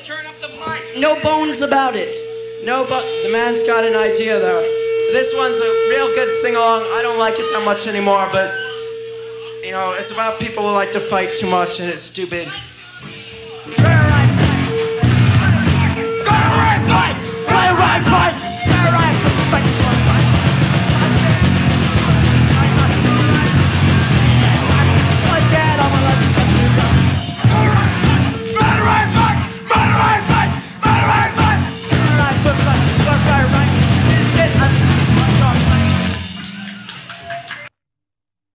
turn up the mic. No bones about it. No, but the man's got an idea though. This one's a real good sing-along. I don't like it that much anymore, but you know, it's about people who like to fight too much and it's stupid. Right, fight.